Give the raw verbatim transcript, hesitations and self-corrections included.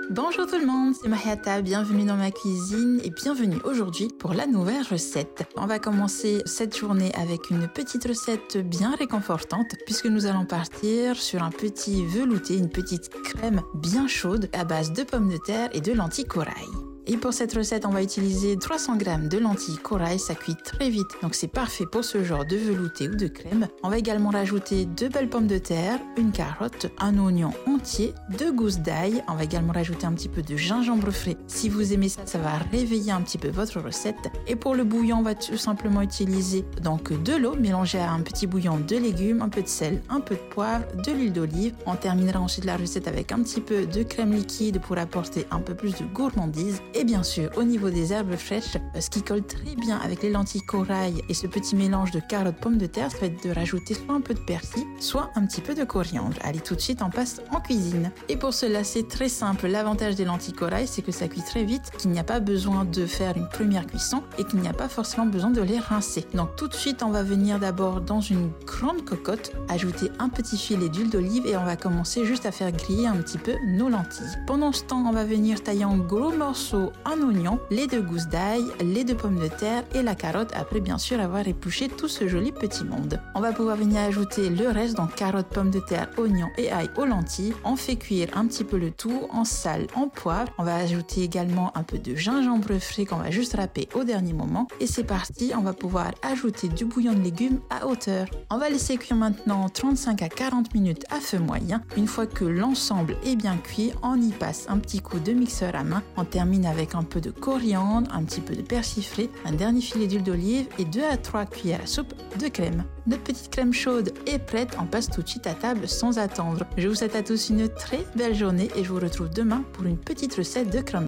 Bonjour tout le monde, c'est Mahiata, bienvenue dans ma cuisine et bienvenue aujourd'hui pour la nouvelle recette. On va commencer cette journée avec une petite recette bien réconfortante puisque nous allons partir sur un petit velouté, une petite crème bien chaude à base de pommes de terre et de lentilles corail. Et pour cette recette, on va utiliser trois cents grammes de lentilles corail, ça cuit très vite, donc c'est parfait pour ce genre de velouté ou de crème. On va également rajouter deux belles pommes de terre, une carotte, un oignon entier, deux gousses d'ail. On va également rajouter un petit peu de gingembre frais. Si vous aimez ça, ça va réveiller un petit peu votre recette. Et pour le bouillon, on va tout simplement utiliser donc de l'eau mélangée à un petit bouillon de légumes, un peu de sel, un peu de poivre, de l'huile d'olive. On terminera ensuite la recette avec un petit peu de crème liquide pour apporter un peu plus de gourmandise. Et bien sûr, au niveau des herbes fraîches, ce qui colle très bien avec les lentilles corail et ce petit mélange de carottes, pommes de terre, ça va être de rajouter soit un peu de persil, soit un petit peu de coriandre. Allez, tout de suite, on passe en cuisine. Et pour cela, c'est très simple. L'avantage des lentilles corail, c'est que ça cuit très vite, qu'il n'y a pas besoin de faire une première cuisson et qu'il n'y a pas forcément besoin de les rincer. Donc tout de suite, on va venir d'abord dans une grande cocotte, ajouter un petit filet d'huile d'olive et on va commencer juste à faire griller un petit peu nos lentilles. Pendant ce temps, on va venir tailler en gros morceaux un oignon, les deux gousses d'ail, les deux pommes de terre et la carotte après bien sûr avoir épluché tout ce joli petit monde. On va pouvoir venir ajouter le reste, donc carottes, pommes de terre, oignons et ail aux lentilles. On fait cuire un petit peu le tout en sel, en poivre. On va ajouter également un peu de gingembre frais qu'on va juste râper au dernier moment. Et c'est parti, on va pouvoir ajouter du bouillon de légumes à hauteur. On va laisser cuire maintenant trente-cinq à quarante minutes à feu moyen. Une fois que l'ensemble est bien cuit, on y passe un petit coup de mixeur à main. On termine avec avec un peu de coriandre, un petit peu de persil frais, un dernier filet d'huile d'olive et deux à trois cuillères à soupe de crème. Notre petite crème chaude est prête, on passe tout de suite à table sans attendre. Je vous souhaite à tous une très belle journée et je vous retrouve demain pour une petite recette de crème.